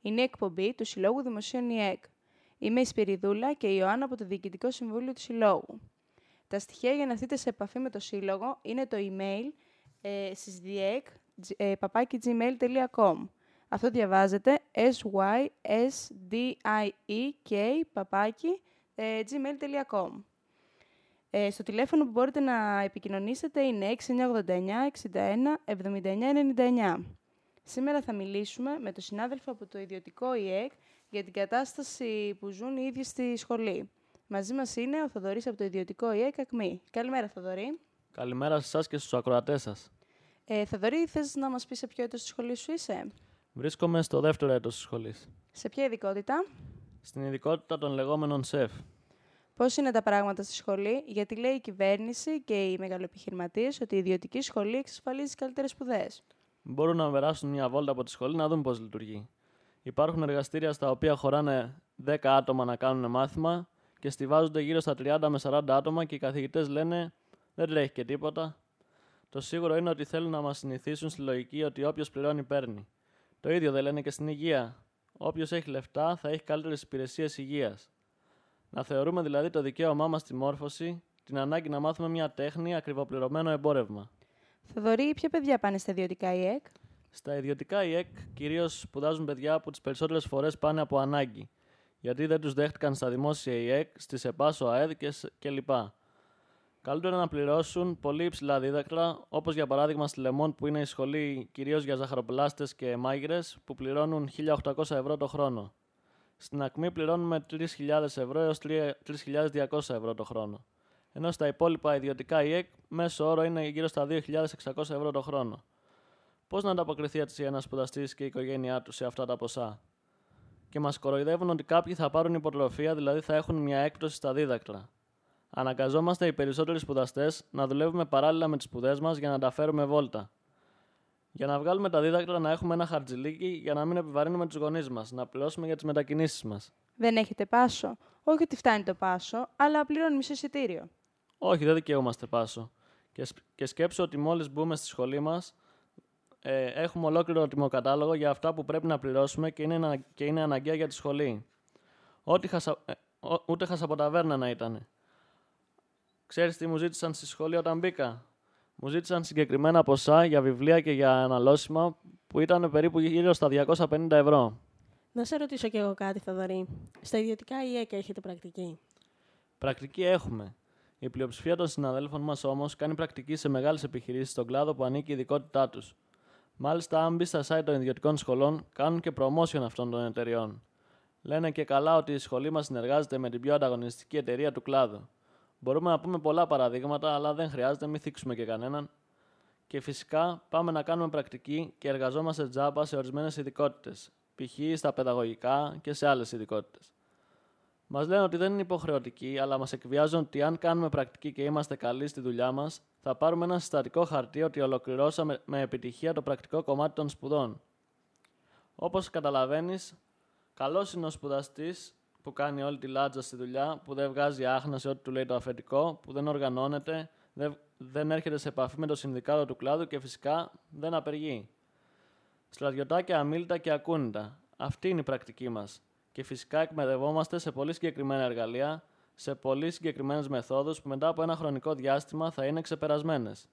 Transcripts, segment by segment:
Είναι η εκπομπή του Συλλόγου Δημοσίων ΙΕΚ. Είμαι η Σπυριδούλα και η Ιωάννα από το Διοικητικό Συμβούλιο του Συλλόγου. Τα στοιχεία για να έρθετε σε επαφή με το Σύλλογο είναι το email sysdiek@gmail.com. Αυτό διαβάζεται sysdiek@gmail.com. Στο τηλέφωνο που μπορείτε να επικοινωνήσετε είναι 6989 61 79 99. Σήμερα θα μιλήσουμε με τον συνάδελφο από το ιδιωτικό ΙΕΚ για την κατάσταση που ζουν οι ίδιοι στη σχολή. Μαζί μας είναι ο Θοδωρής από το ιδιωτικό ΙΕΚ ΑΚΜΗ. Καλημέρα, Θοδωρή. Καλημέρα σε εσάς και στους ακροατές σας. Θοδωρή, θες να μας πεις σε ποιο έτος της σχολής σου είσαι? Βρίσκομαι στο δεύτερο έτος της σχολής. Σε ποια ειδικότητα? Στην ειδικότητα των λεγόμενων ΣΕΦ. Πώς είναι τα πράγματα στη σχολή, γιατί λέει η κυβέρνηση και οι μεγαλοεπιχειρηματίες ότι η ιδιωτική σχολή εξασφαλίζει καλύτερες σπουδές. Μπορούν να περάσουν μια βόλτα από τη σχολή να δουν πώς λειτουργεί. Υπάρχουν εργαστήρια στα οποία χωράνε 10 άτομα να κάνουν μάθημα και στιβάζονται γύρω στα 30 με 40 άτομα και οι καθηγητές λένε δεν τρέχει και τίποτα. Το σίγουρο είναι ότι θέλουν να μας συνηθίσουν στη λογική ότι όποιος πληρώνει παίρνει. Το ίδιο δεν λένε και στην υγεία. Όποιος έχει λεφτά θα έχει καλύτερες υπηρεσίες υγείας. Να θεωρούμε δηλαδή το δικαίωμά μας στη μόρφωση, την ανάγκη να μάθουμε μια τέχνη, ακριβοπληρωμένο εμπόρευμα. Θοδωρή, ποια παιδιά πάνε στα ιδιωτικά ΙΕΚ? Στα ιδιωτικά ΙΕΚ κυρίως σπουδάζουν παιδιά που τις περισσότερες φορές πάνε από ανάγκη, γιατί δεν τους δέχτηκαν στα δημόσια ΙΕΚ, στις ΕΠΑΣΟ, ΑΕΔ κλπ. Καλούνται να πληρώσουν πολύ υψηλά δίδακτρα, όπως για παράδειγμα στη Λεμόν που είναι η σχολή κυρίως για ζαχαροπλάστες και μάγειρες, που πληρώνουν 1.800 ευρώ το χρόνο. Στην ΑΚΜΗ πληρώνουμε 3.000 ευρώ έως 3.200 ευρώ το χρόνο. Ενώ στα υπόλοιπα ιδιωτικά ΙΕΚ μέσο όρο είναι γύρω στα 2.600 ευρώ το χρόνο. Πώς να ανταποκριθεί έτσι ένας σπουδαστής και η οικογένειά του σε αυτά τα ποσά? Και μας κοροϊδεύουν ότι κάποιοι θα πάρουν υποτροφία, δηλαδή θα έχουν μια έκπτωση στα δίδακτρα. Αναγκαζόμαστε οι περισσότεροι σπουδαστές να δουλεύουμε παράλληλα με τις σπουδές μας για να τα φέρουμε βόλτα. Για να βγάλουμε τα δίδακτρα να έχουμε ένα χαρτζηλίκι για να μην επιβαρύνουμε τους γονείς μας, να πληρώσουμε για τις μετακινήσεις μας. Δεν έχετε πάσο? Όχι ότι φτάνει το πάσο, αλλά πληρώνει μισό εισιτήριο. Όχι, δεν δικαιούμαστε πάσο. Και σκέψου ότι μόλις μπούμε στη σχολή μας, έχουμε ολόκληρο τιμοκατάλογο για αυτά που πρέπει να πληρώσουμε και είναι αναγκαία για τη σχολή. Ούτε χασαποταβέρνα να ήταν. Ξέρεις τι μου ζήτησαν στη σχολή όταν μπήκα? Μου ζήτησαν συγκεκριμένα ποσά για βιβλία και για αναλώσιμα που ήταν περίπου γύρω στα 250 ευρώ. Να σε ρωτήσω κι εγώ κάτι, Θοδωρή. Στα ιδιωτικά ΙΕΚ έχετε πρακτική? Πρακτική έχουμε. Η πλειοψηφία των συναδέλφων μας όμως κάνει πρακτική σε μεγάλες επιχειρήσεις στον κλάδο που ανήκει η ειδικότητά τους. Μάλιστα, αν μπει στα site των ιδιωτικών σχολών, κάνουν και promotion αυτών των εταιριών. Λένε και καλά ότι η σχολή μας συνεργάζεται με την πιο ανταγωνιστική εταιρεία του κλάδου. Μπορούμε να πούμε πολλά παραδείγματα, αλλά δεν χρειάζεται, μην θίξουμε και κανέναν. Και φυσικά πάμε να κάνουμε πρακτική και εργαζόμαστε τζάμπα σε ορισμένες ειδικότητες, π.χ. στα παιδαγωγικά και σε άλλες ειδικότητες. Μας λένε ότι δεν είναι υποχρεωτική, αλλά μας εκβιάζουν ότι αν κάνουμε πρακτική και είμαστε καλοί στη δουλειά μας, θα πάρουμε ένα συστατικό χαρτί ότι ολοκληρώσαμε με επιτυχία το πρακτικό κομμάτι των σπουδών. Όπως καταλαβαίνεις, καλός είναι ο σπουδαστής που κάνει όλη τη λάτζα στη δουλειά, που δεν βγάζει άχνα σε ό,τι του λέει το αφεντικό, που δεν οργανώνεται, δεν έρχεται σε επαφή με το συνδικάτο του κλάδου και φυσικά δεν απεργεί. Στρατιωτάκια αμίλητα και ακούνητα. Αυτή είναι η πρακτική μας. Και φυσικά εκμεταλλευόμαστε σε πολύ συγκεκριμένα εργαλεία, σε πολύ συγκεκριμένες μεθόδους που μετά από ένα χρονικό διάστημα θα είναι ξεπερασμένες.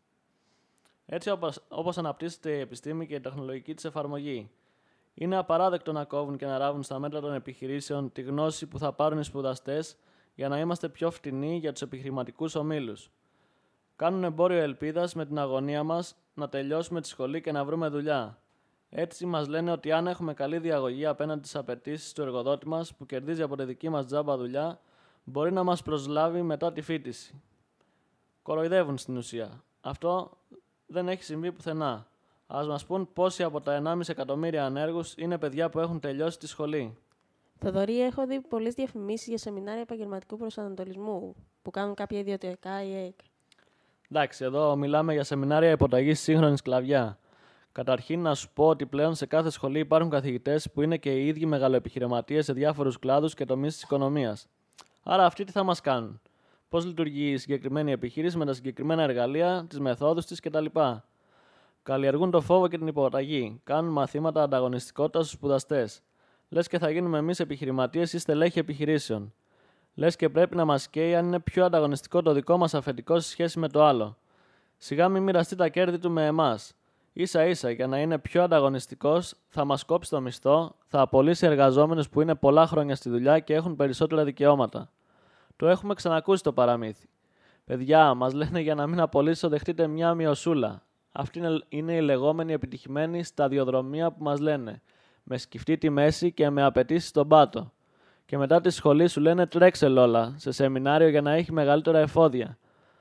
Έτσι όπως αναπτύσσεται η επιστήμη και η τεχνολογική της εφαρμογή. Είναι απαράδεκτο να κόβουν και να ράβουν στα μέτρα των επιχειρήσεων τη γνώση που θα πάρουν οι σπουδαστές για να είμαστε πιο φτηνοί για τους επιχειρηματικούς ομίλους. Κάνουν εμπόριο ελπίδας με την αγωνία μας να τελειώσουμε τη σχολή και να βρούμε δουλειά. Έτσι μας λένε ότι αν έχουμε καλή διαγωγή απέναντι στις απαιτήσεις του εργοδότη μας που κερδίζει από τη δική μας τζάμπα δουλειά, μπορεί να μας προσλάβει μετά τη φοιτηση. Κοροϊδεύουν στην ουσία. Αυτό δεν έχει συμβεί πουθενά. Ας μας πούν πόσοι από τα 1,5 εκατομμύρια ανέργους είναι παιδιά που έχουν τελειώσει τη σχολή. Θοδωρή, έχω δει πολλές διαφημίσεις για σεμινάρια επαγγελματικού προσανατολισμού που κάνουν κάποια ιδιωτικά ΙΕΚ. Εντάξει, εδώ μιλάμε για σεμινάρια υποταγής σύγχρονη σκλαβιά. Καταρχήν, να σου πω ότι πλέον σε κάθε σχολή υπάρχουν καθηγητές που είναι και οι ίδιοι μεγαλοεπιχειρηματίες σε διάφορους κλάδους και τομείς της οικονομίας. Άρα, αυτοί τι θα μας κάνουν? Πώς λειτουργεί η συγκεκριμένη επιχείρηση με τα συγκεκριμένα εργαλεία, τις μεθόδους της κτλ. Καλλιεργούν το φόβο και την υποταγή. Κάνουν μαθήματα ανταγωνιστικότητας στους σπουδαστές. Λες και θα γίνουμε εμείς επιχειρηματίες ή στελέχοι επιχειρήσεων. Λες και πρέπει να μας καίει αν είναι πιο ανταγωνιστικό το δικό μας αφεντικό σε σχέση με το άλλο. Σιγά μην μοιραστεί τα κέρδη του με εμάς. Ίσα-ίσα, για να είναι πιο ανταγωνιστικός, θα μας κόψει το μισθό, θα απολύσει εργαζόμενους που είναι πολλά χρόνια στη δουλειά και έχουν περισσότερα δικαιώματα. Το έχουμε ξανακούσει το παραμύθι. Παιδιά, μας λένε για να μην απολύσω, δεχτείτε μια μειωσούλα. Αυτή είναι η λεγόμενη επιτυχημένη σταδιοδρομία που μας λένε. Με σκυφτή τη μέση και με απαιτήσει στον πάτο. Και μετά τη σχολή σου λένε τρέξε Λόλα, σε σεμινάριο για να έχει μεγαλύτερα εφόδια.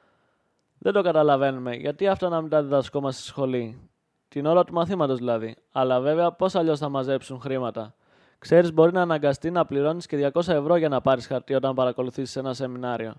Δεν το καταλαβαίνουμε. Γιατί αυτά να μην τα διδασκόμαστε στη σχολή. Την ώρα του μαθήματος δηλαδή. Αλλά βέβαια πώς αλλιώς θα μαζέψουν χρήματα. Ξέρεις, μπορεί να αναγκαστεί να πληρώνεις και 200 ευρώ για να πάρεις χαρτί όταν παρακολουθήσεις ένα σεμινάριο.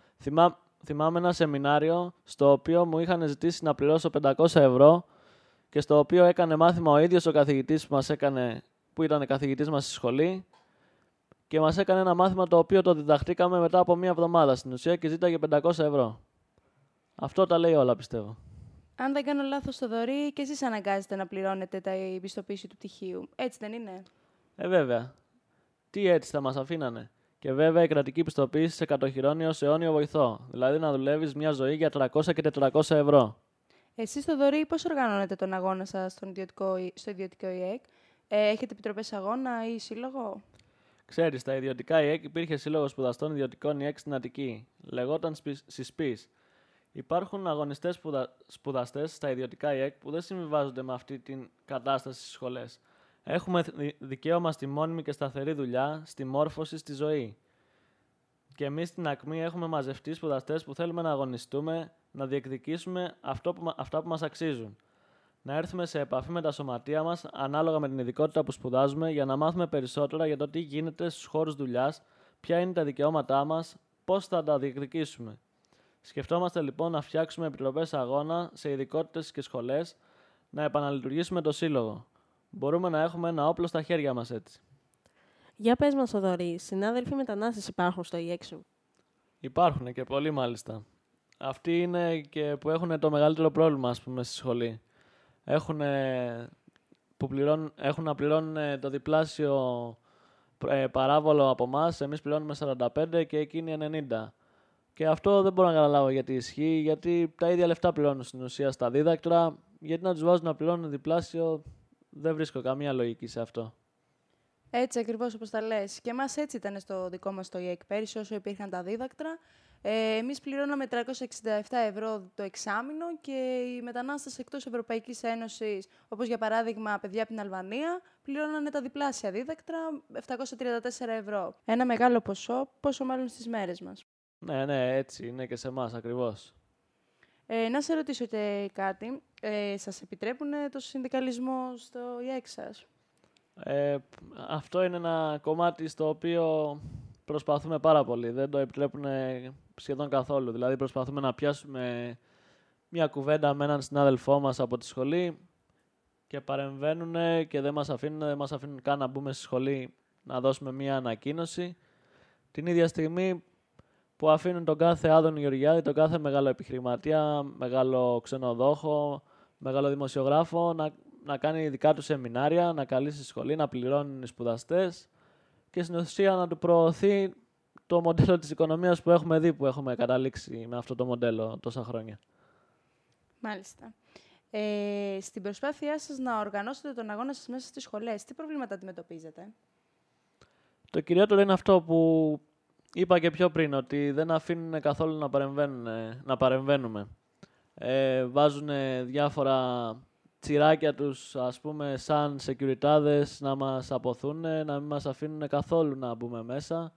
Θυμάμαι ένα σεμινάριο στο οποίο μου είχαν ζητήσει να πληρώσω 500 ευρώ και στο οποίο έκανε μάθημα ο ίδιος ο καθηγητής που ήταν καθηγητής μας στη σχολή και μας έκανε ένα μάθημα το οποίο το διδαχτήκαμε μετά από μία εβδομάδα στην ουσία και ζήταγε 500 ευρώ. Αυτό τα λέει όλα, πιστεύω. Αν δεν κάνω λάθος, Θοδωρή, και εσείς αναγκάζετε να πληρώνετε τα πιστοποίηση του πτυχίου. Έτσι δεν είναι? Βέβαια. Τι έτσι θα μας αφήνανε. Και βέβαια η κρατική πιστοποίηση σε κατοχυρώνει ως αιώνιο βοηθό. Δηλαδή να δουλεύεις μια ζωή για 300 και 400 ευρώ. Εσείς, Θοδωρή, πώς οργανώνετε τον αγώνα σας στο ιδιωτικό ΙΕΚ? Έχετε επιτροπές αγώνα ή σύλλογο? Ξέρεις, στα ιδιωτικά ΙΕΚ υπήρχε σύλλογος σπουδαστών ιδιωτικών ΙΕΚ στην Αττική. Λεγόταν ΣΥΣΠΙΣ. Υπάρχουν αγωνιστές σπουδαστές στα ιδιωτικά ΙΕΚ που δεν συμβιβάζονται με αυτή την κατάσταση στις σχολές. Έχουμε δικαίωμα στη μόνιμη και σταθερή δουλειά, στη μόρφωση, στη ζωή. Και εμείς στην ΑΚΜΗ έχουμε μαζευτεί σπουδαστές που θέλουμε να αγωνιστούμε, να διεκδικήσουμε αυτά που μας αξίζουν. Να έρθουμε σε επαφή με τα σωματεία μας, ανάλογα με την ειδικότητα που σπουδάζουμε, για να μάθουμε περισσότερα για το τι γίνεται στους χώρους δουλειάς, ποια είναι τα δικαιώματά μας, πώς θα τα διεκδικήσουμε. Σκεφτόμαστε λοιπόν να φτιάξουμε επιτροπές αγώνα σε ειδικότητες και σχολές, να επαναλειτουργήσουμε το σύλλογο. Μπορούμε να έχουμε ένα όπλο στα χέρια μας έτσι. Για πες μας, Θοδωρή, συνάδελφοι μετανάστες υπάρχουν στο ΙΕΚ σου? Υπάρχουν και πολλοί μάλιστα. Αυτοί είναι και που έχουν το μεγαλύτερο πρόβλημα, ας πούμε, στη σχολή. Έχουν να πληρώνουν το διπλάσιο παράβολο από εμάς, εμείς πληρώνουμε 45 και εκείνοι 90. Και αυτό δεν μπορώ να καταλάβω γιατί ισχύει, γιατί τα ίδια λεφτά πληρώνουν στην ουσία στα δίδακτρα, γιατί να τους βάζουν να πληρώνουν διπλάσιο, δεν βρίσκω καμία λογική σε αυτό. Έτσι ακριβώς όπως τα λες. Και εμάς έτσι ήταν στο δικό μας το ΙΕΚ πέρυσι, όσο υπήρχαν τα δίδακτρα. Εμείς πληρώναμε 367 ευρώ το εξάμηνο και οι μετανάστες εκτός Ευρωπαϊκής Ένωσης, όπως για παράδειγμα παιδιά από την Αλβανία, πληρώνανε τα διπλάσια δίδακτρα, 734 ευρώ. Ένα μεγάλο πόσο μάλλον στις μέρες μας. Ναι, έτσι είναι και σε εμάς ακριβώς. Να σε ρωτήσω και κάτι. Σας επιτρέπουν το συνδικαλισμό στο ΙΕΚ σας? Αυτό είναι ένα κομμάτι στο οποίο προσπαθούμε πάρα πολύ. Δεν το επιτρέπουν σχεδόν καθόλου. Δηλαδή προσπαθούμε να πιάσουμε μια κουβέντα με έναν συνάδελφό μας από τη σχολή και παρεμβαίνουν και δεν μας αφήνουν καν να μπούμε στη σχολή να δώσουμε μια ανακοίνωση. Την ίδια στιγμή που αφήνουν τον κάθε Άδων Γεωργιάδη, τον κάθε μεγάλο επιχειρηματία, μεγάλο ξενοδόχο, μεγάλο δημοσιογράφο να κάνει δικά του σεμινάρια, να καλήσει στη σχολή, να πληρώνουν οι σπουδαστές και στην ουσία να του προωθεί το μοντέλο της οικονομίας που έχουμε δει, που έχουμε καταλήξει με αυτό το μοντέλο τόσα χρόνια. Μάλιστα. Στην προσπάθειά σας να οργανώσετε τον αγώνα σας μέσα στις σχολές, τι προβλήματα αντιμετωπίζετε? Το κυριότερο είναι αυτό που είπα και πιο πριν, ότι δεν αφήνουν καθόλου να παρεμβαίνουμε. Βάζουν διάφορα τσιράκια τους, ας πούμε, σαν σεκιουριτάδες να μας αποθούν, να μην μας αφήνουν καθόλου να μπούμε μέσα.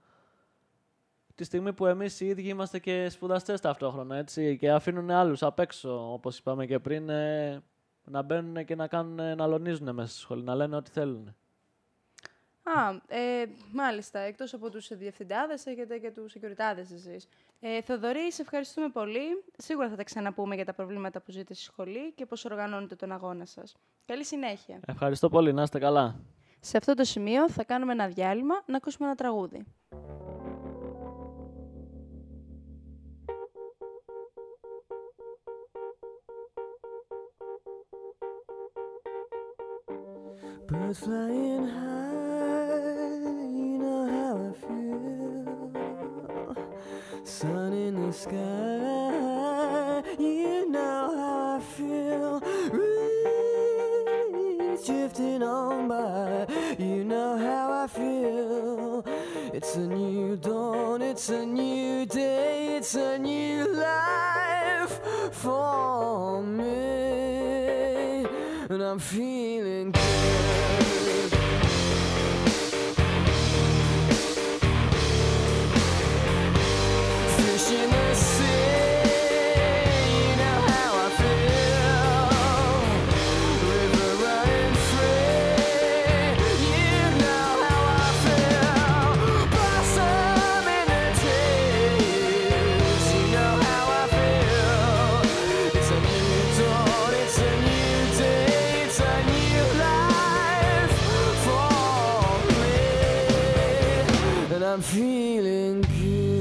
Τη στιγμή που εμείς οι ίδιοι είμαστε και σπουδαστές ταυτόχρονα, έτσι, και αφήνουν άλλους απ' έξω, όπως είπαμε και πριν, να μπαίνουν και να αλωνίζουν μέσα στη σχολή, να λένε ό,τι θέλουν. Μάλιστα. Εκτός από τους διευθυντάδες, έχετε και τους σεκιουριτάδες εσείς. Θοδωρή, σε ευχαριστούμε πολύ. Σίγουρα θα τα ξαναπούμε για τα προβλήματα που ζείτε στη σχολή και πώς οργανώνετε τον αγώνα σας. Καλή συνέχεια. Ευχαριστώ πολύ. Να είστε καλά. Σε αυτό το σημείο θα κάνουμε ένα διάλειμμα να ακούσουμε ένα τραγούδι. Birds flying high sun in the sky. You know how I feel. Reeds drifting on by. You know how I feel. It's a new dawn, it's a new day, it's a new life for me. And I'm feeling good. Fish in the sea, you know how I feel. River running free, you know how I feel. Blossom in the trees, you know how I feel. It's a new dawn, it's a new day, it's a new life for me. And I'm feeling good.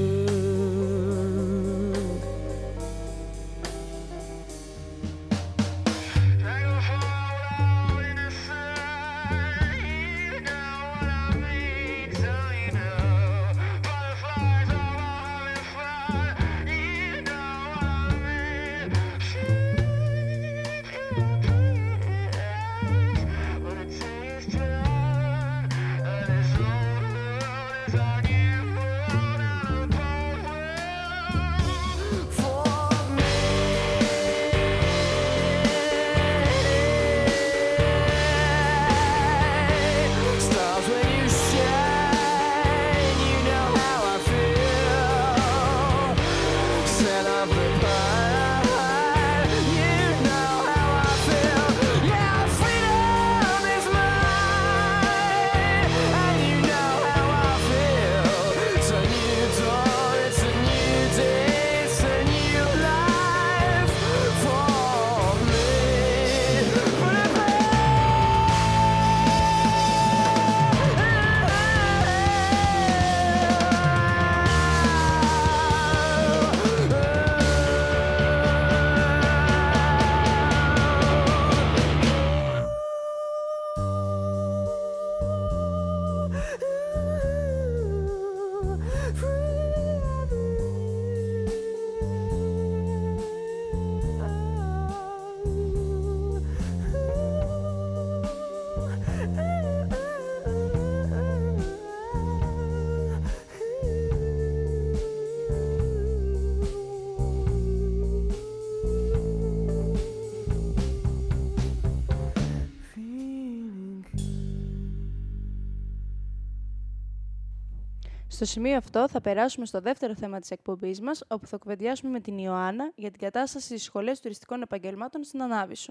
Στο σημείο αυτό θα περάσουμε στο δεύτερο θέμα της εκπομπής μας, όπου θα κουβεντιάσουμε με την Ιωάννα για την κατάσταση στις σχολές τουριστικών επαγγελμάτων στην Ανάβησο.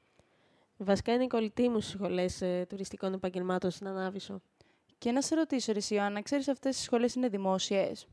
Βασικά είναι η κολλητή μου στις σχολές τουριστικών επαγγελμάτων στην Ανάβησο. Και να σε ρωτήσω, ρε Ιωάννα, ξέρεις αυτές οι σχολές είναι δημόσιες?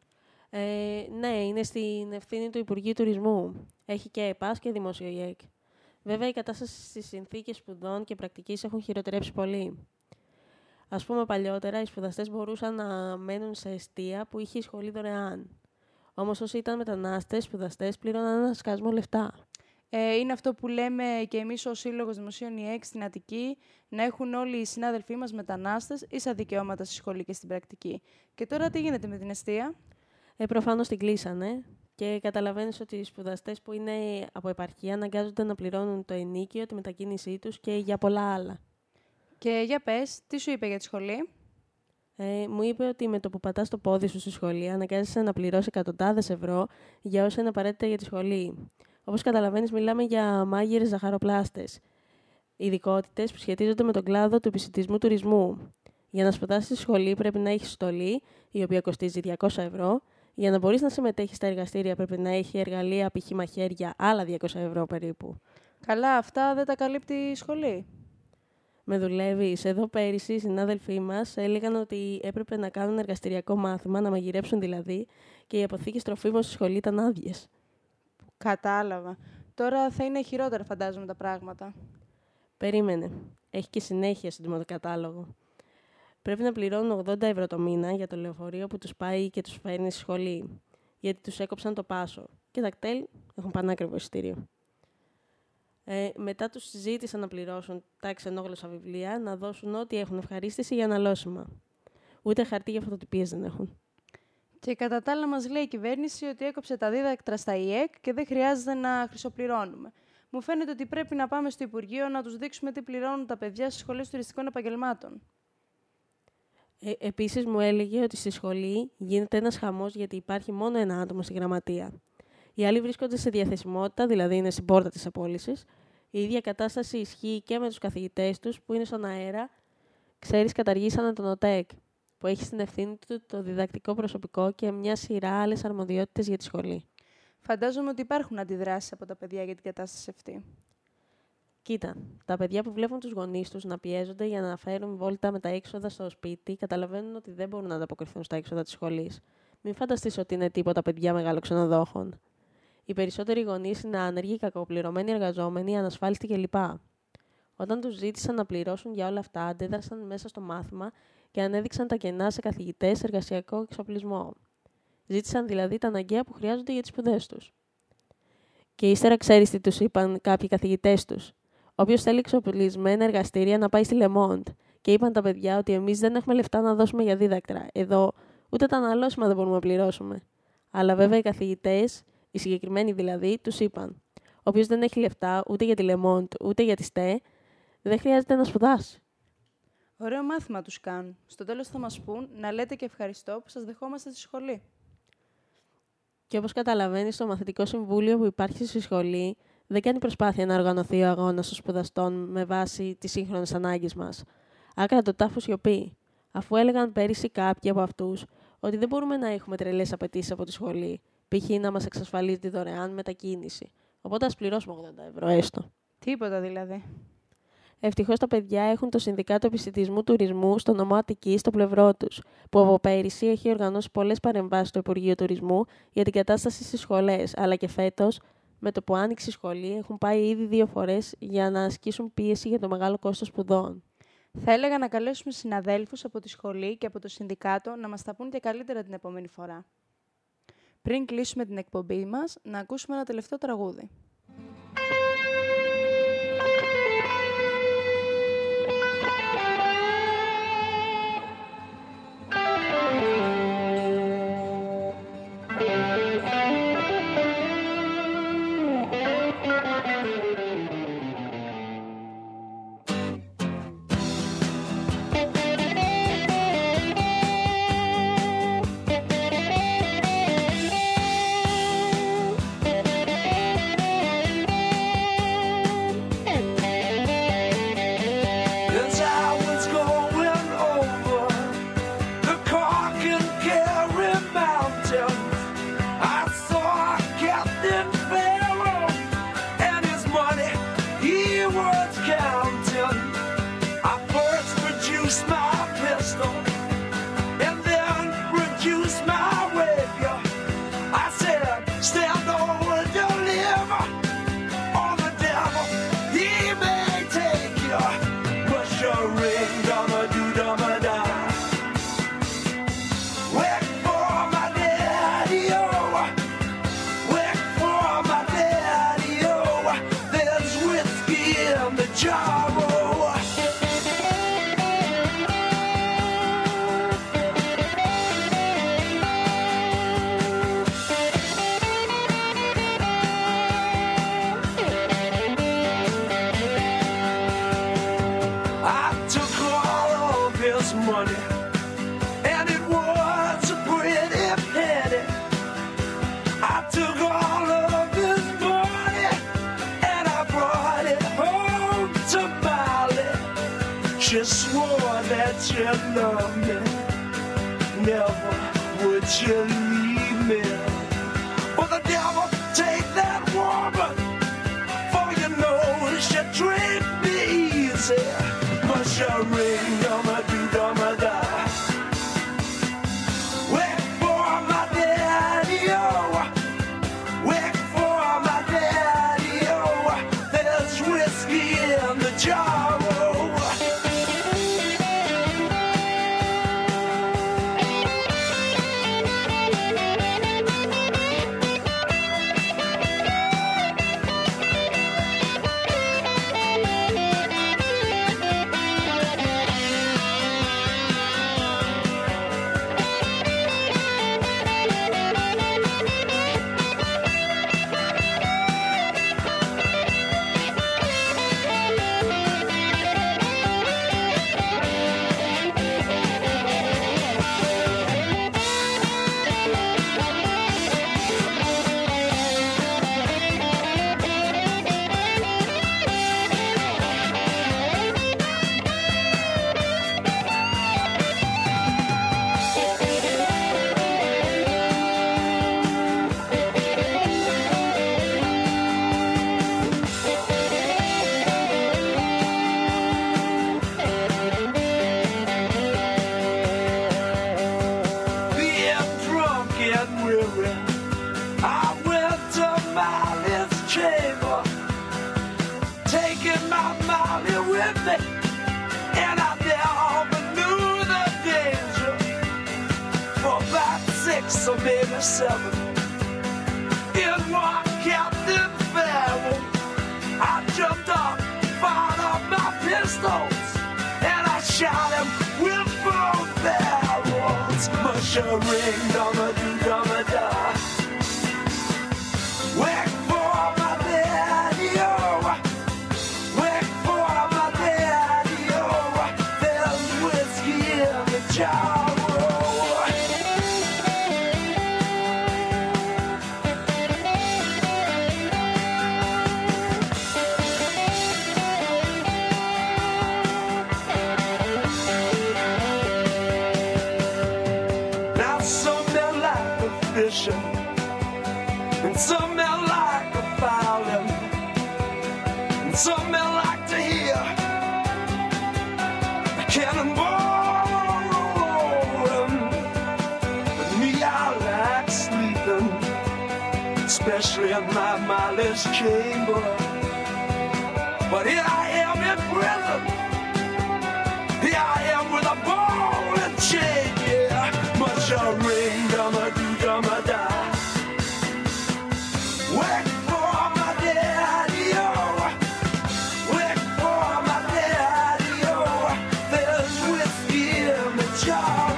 Ναι, είναι στην ευθύνη του Υπουργείου Τουρισμού. Έχει και ΕΠΑΣ και δημόσιο ΙΕΚ. Βέβαια, η κατάσταση στις συνθήκες σπουδών και πρακτικής έχουν χειροτερέψει πολύ. Ας πούμε, παλιότερα οι σπουδαστές μπορούσαν να μένουν σε εστία που είχε η σχολή δωρεάν. Όμως, όσοι ήταν μετανάστες, σπουδαστές πλήρωναν ένα σκασμό λεφτά. Είναι αυτό που λέμε και εμείς ως Σύλλογος Δημοσίων ΙΕΚ στην Αττική, να έχουν όλοι οι συνάδελφοί μας μετανάστες ίσα δικαιώματα στη σχολή και στην πρακτική. Και τώρα τι γίνεται με την εστία? Προφανώς την κλείσανε και καταλαβαίνεις ότι οι σπουδαστές που είναι από επαρχία αναγκάζονται να πληρώνουν το ενοίκιο, τη μετακίνησή τους και για πολλά άλλα. Και για πες, τι σου είπε για τη σχολή? Μου είπε ότι με το που πατάς το πόδι σου στη σχολή αναγκάζεσαι να πληρώσει εκατοντάδες ευρώ για όσα είναι απαραίτητα για τη σχολή. Όπως καταλαβαίνεις, μιλάμε για μάγειρες ζαχαροπλάστες. Ειδικότητες που σχετίζονται με τον κλάδο του επισιτισμού τουρισμού. Για να σπουδάσεις στη σχολή πρέπει να έχεις στολή, η οποία κοστίζει 200 ευρώ. Για να μπορείς να συμμετέχεις στα εργαστήρια πρέπει να έχει εργαλεία, π.χ. μαχαίρια, άλλα 200 ευρώ περίπου. Καλά, αυτά δεν τα καλύπτει η σχολή. Με δουλεύεις. Εδώ πέρυσι οι συνάδελφοί μας έλεγαν ότι έπρεπε να κάνουν εργαστηριακό μάθημα, να μαγειρέψουν δηλαδή, και οι αποθήκες τροφίμων στη σχολή ήταν άδειες. Κατάλαβα. Τώρα θα είναι χειρότερα, φαντάζομαι, τα πράγματα. Περίμενε. Έχει και συνέχεια στον κατάλογο. Πρέπει να πληρώνουν 80 ευρώ το μήνα για το λεωφορείο που τους πάει και τους φέρνει στη σχολή, γιατί τους έκοψαν το πάσο. Και τα κτέλ έχουν πανάκριβο εισιτήριο. Μετά τους ζήτησαν να πληρώσουν τα ξενόγλωσσα βιβλία, να δώσουν ό,τι έχουν ευχαρίστηση για αναλώσιμα. Ούτε χαρτί για φωτοτυπίες δεν έχουν. Και κατά τα άλλα μας λέει η κυβέρνηση ότι έκοψε τα δίδακτρα στα ΙΕΚ και δεν χρειάζεται να χρυσοπληρώνουμε. Μου φαίνεται ότι πρέπει να πάμε στο Υπουργείο να τους δείξουμε τι πληρώνουν τα παιδιά στις σχολές τουριστικών επαγγελμάτων. Επίσης μου έλεγε ότι στη σχολή γίνεται ένας χαμός γιατί υπάρχει μόνο ένα άτομο στη γραμματεία. Οι άλλοι βρίσκονται σε διαθεσιμότητα, δηλαδή είναι στην πόρτα της απόλυσης. Η ίδια κατάσταση ισχύει και με τους καθηγητές τους που είναι στον αέρα. Ξέρεις, καταργήσανε τον ΟΤΕΚ, που έχει στην ευθύνη του το διδακτικό προσωπικό και μια σειρά άλλες αρμοδιότητες για τη σχολή. Φαντάζομαι ότι υπάρχουν αντιδράσεις από τα παιδιά για την κατάσταση αυτή. Κοίτα, τα παιδιά που βλέπουν τους γονείς τους να πιέζονται για να φέρουν βόλτα με τα έξοδα στο σπίτι, καταλαβαίνουν ότι δεν μπορούν να ανταποκριθούν στα έξοδα της σχολής. Μην φανταστείς ότι είναι τίποτα παιδιά μεγαλοξενοδόχων. Οι περισσότεροι γονείς είναι άνεργοι, κακοπληρωμένοι εργαζόμενοι, ανασφάλιστοι κλπ. Όταν τους ζήτησαν να πληρώσουν για όλα αυτά, αντέδρασαν μέσα στο μάθημα και ανέδειξαν τα κενά σε καθηγητές, εργασιακό εξοπλισμό. Ζήτησαν δηλαδή τα αναγκαία που χρειάζονται για τις σπουδές τους. Και ύστερα ξέρεις τι τους είπαν κάποιοι καθηγητές τους. Όποιος θέλει εξοπλισμένα εργαστήρια να πάει στη Λεμόντ. Και είπαν τα παιδιά ότι εμείς δεν έχουμε λεφτά να δώσουμε για δίδακτρα. Εδώ ούτε τα αναλώσιμα δεν μπορούμε να πληρώσουμε. Αλλά βέβαια οι καθηγητές, οι συγκεκριμένοι δηλαδή, τους είπαν: όποιος δεν έχει λεφτά ούτε για τη Λεμόντ ούτε για τη ΣΤΕ, δεν χρειάζεται να σπουδάσει. Ωραίο μάθημα τους κάνουν. Στο τέλος θα μας πούν να λέτε και ευχαριστώ που σας δεχόμαστε στη σχολή. Και όπως καταλαβαίνεις, το μαθητικό συμβούλιο που υπάρχει στη σχολή δεν κάνει προσπάθεια να οργανωθεί ο αγώνας των σπουδαστών με βάση τις σύγχρονες ανάγκες μας. Άκρα το τάφο σιωπή, αφού έλεγαν πέρυσι κάποιοι από αυτούς ότι δεν μπορούμε να έχουμε τρελές απαιτήσεις από τη σχολή, π.χ. να μας εξασφαλίζει τη δωρεάν μετακίνηση. Οπότε ας πληρώσουμε 80 ευρώ έστω. Τίποτα δηλαδή. Ευτυχώς τα παιδιά έχουν το Συνδικάτο Επισιτισμού Τουρισμού στο νομό Αττικής στο πλευρό τους, που από πέρυσι έχει οργανώσει πολλές παρεμβάσεις στο Υπουργείο Τουρισμού για την κατάσταση στις σχολές, αλλά και φέτος, με το που άνοιξε η σχολή, έχουν πάει ήδη 2 φορές για να ασκήσουν πίεση για το μεγάλο κόστος σπουδών. Θα έλεγα να καλέσουμε συναδέλφους από τη σχολή και από το Συνδικάτο να μας τα πούν και καλύτερα την επόμενη φορά. Πριν κλείσουμε την εκπομπή μας, να ακούσουμε ένα τελευταίο τραγούδι. As I was going over the Cork and Kerry mountains, I saw Captain Pharaoh and his money he was counting. I first produced my pistol and then produced my rapier. I said, stand over, deliver, or the devil, he may take you. Push your ring, dumma-do-dumma-da. Wait for my daddy-o. Wait for my daddy-o. There's whiskey in the jar-o. I took all of his money, and it was a pretty penny. I took all of his money, and I brought it home to Molly. She swore that she loved me, never would she leave me. But the devil take that woman, for you know she treat me easy. Push a ring, dumma-do-dumma-da. Wait for my daddy-o. Wait for my daddy-o. There's whiskey in the jar-o. 6 or maybe 7. In one Captain Farrell, I jumped up, fired up my pistols, and I shot him with both barrels. Mushering, dum-a-doo-dum-a-da. Wait for my daddy-o. Wait for my daddy-o. There's whiskey in the jar. And some men like a violin, and some men like to hear a cannonball rolling. But me, I like sleeping, especially in my mindless chamber. But here I am in prison, here I am with a ball and chain, yeah. Much a ring, dum-a-doo-dum-a-da. Wait for my daddy-o. Wait for my daddy-o. There's whiskey in the jar.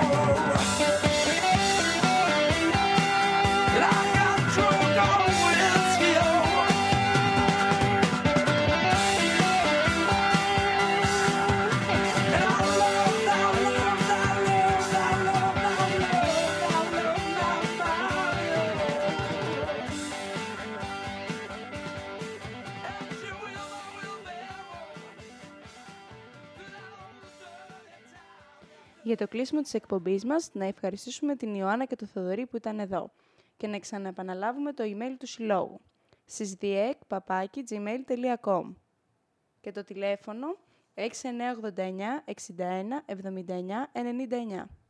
And I got drunk on whiskey. And I love, I love, I love, I love, I love, I love, I love. Για το κλείσιμο της εκπομπής μας, να ευχαριστήσουμε την Ιωάννα και τον Θοδωρή που ήταν εδώ και να ξαναεπαναλάβουμε το email του συλλόγου sisdiek@gmail.com και το τηλέφωνο 6989 61 79 99.